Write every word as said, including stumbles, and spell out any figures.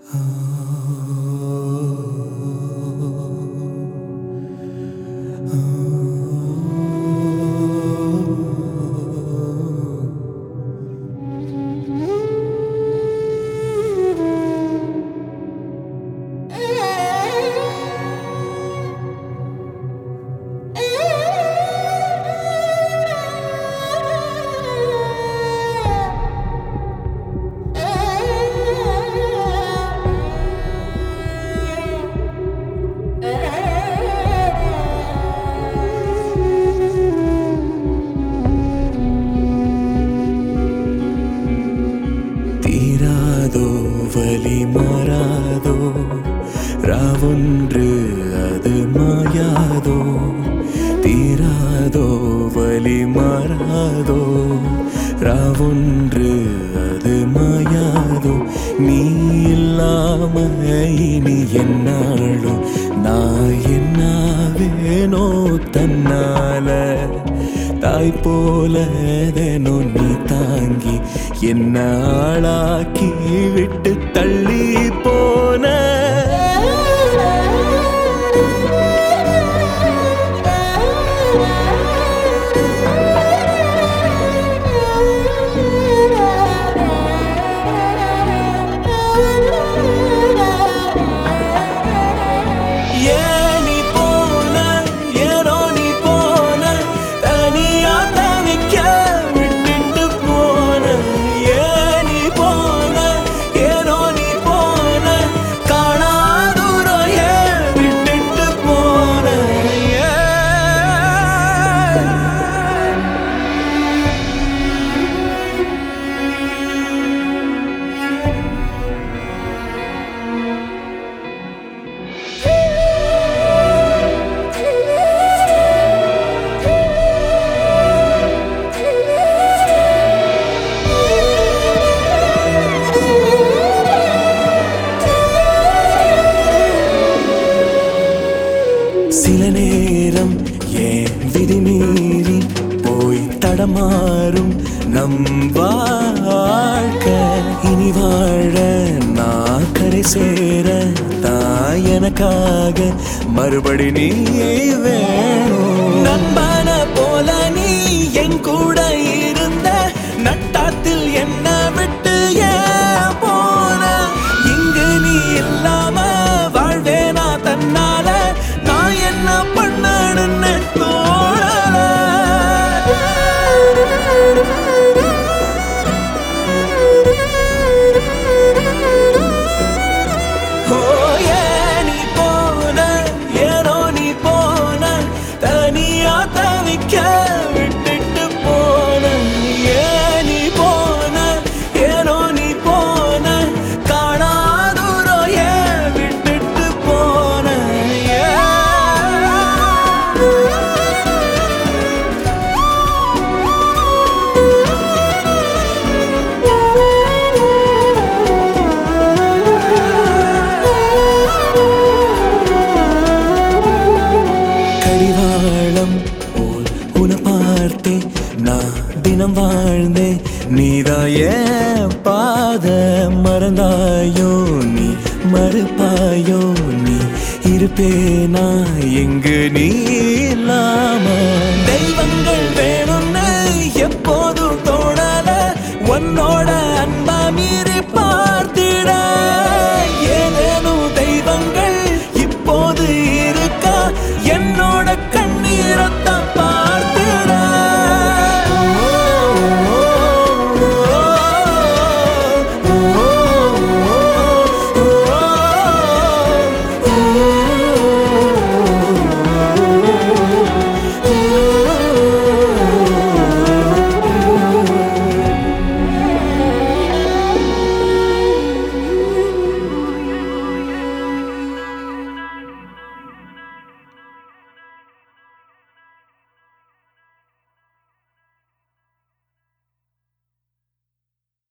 வலி மாறாதோ ராவொன்று அது மாயாதோ தீராதோ வலி மாறாதோ ராவொன்று அது மாயாதோ நீ இல்லாம இனி என்னாளோ நான் என்னாவேனோ தன்னால தாய் போலதேனோ நீ தாங்கி என்ன ஆளாக்கி விட்டு தள்ளி போன சில நேரம் ஏன் விதிமீறி போய் தடமாறும் நம் வாழ்க்கை இனி வாழ நான் கரை சேர தான் எனக்காக மறுபடி நீ வேணும் நண்பன போல நீ என் கூட இருந்த நட்டாத்தில் என்ன விட்டு ஏன் போன இங்கு நீ இல்லாம வாழ்வேனா தன்னால என்ன பண்ணணும்னு தோணல ஓ ஏன் நீ போன ஏனோ நீ போன தனியா தவிக்க விட்டுட்டு போன ஏன் நீ போன ஏனோ நீ போன காணாதூரோ ஏன் விட்டுட்டு போன கடிவாளம் போல் உன பார்த்தே நான் தினம் வாழ்ந்தே நீதான் ஏன் பாத மறந்தாயோ நீ மறுப்பாயோ நீ இருப்பேனா எங்கு நீ இல்லாம தெய்வங்கள் வேணும்னு எப்போதும் தோணல உன்னோட அன்பா